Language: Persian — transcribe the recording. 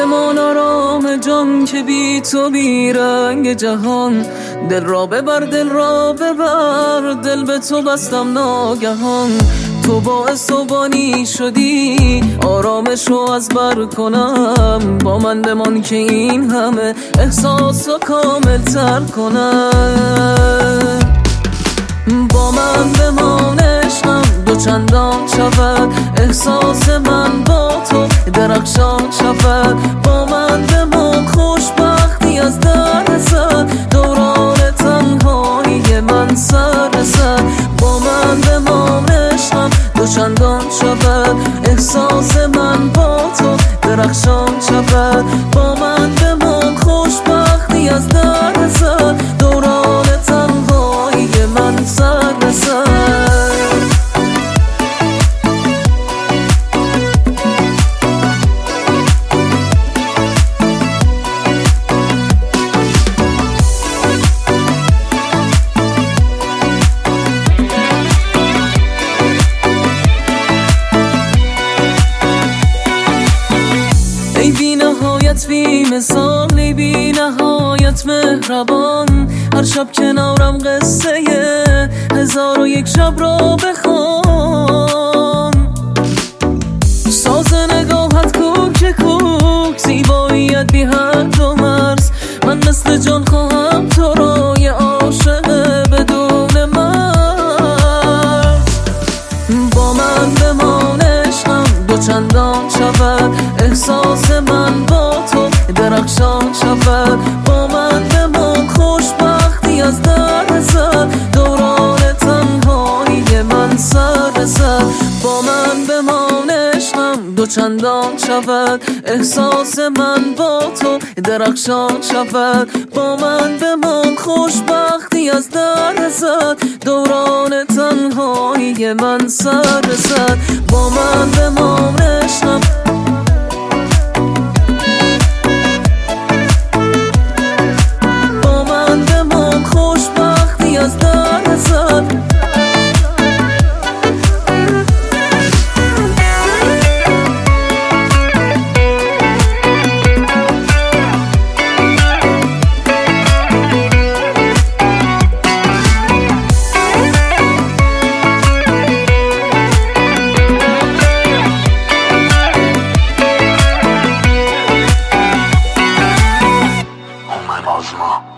بمان آرام جان که بی تو بی رنگ جهان. دل را ببر دل را ببر، دل به تو بستم ناگهان. تو باعث و بانی شدی آرامش رو از بر کنم. با من بمان که این همه احساس رو کامل تر کنم. با من بمان عشقم دو چندان شود، احساس من با تو درخشان شود. با من بمان خوشبختی از در رسد، دوران تنهایی من سر رسد. با من بمان عشقم دو چندان شود، احساس من با تو درخشان شود. با من بمان خوشبختی از در رسد، دوران تنهایی من سر رسد. ای بی نهایت بی مثال، ای بی نهایت مهربان. هر شب کنارم قصه 1001 شب را بخوان. ساز نگاهت کوک کوک، زیباییت بی حد و مرز. من مثل جان خواهم تو را، یه عاشق بدون مرز. با من بمان عشقم دو چندان شود، احساس من با تو درخشان شود. با من بمان خوشبختی از در رسد، دوران تنهایی من سر رسد. با من بمان عشقم دو چندان شود، احساس من با تو درخشان شود. با من بمان خوشبختی از در رسد، دوران تنهایی من سر رسد. با من بمان عشقم Osmo.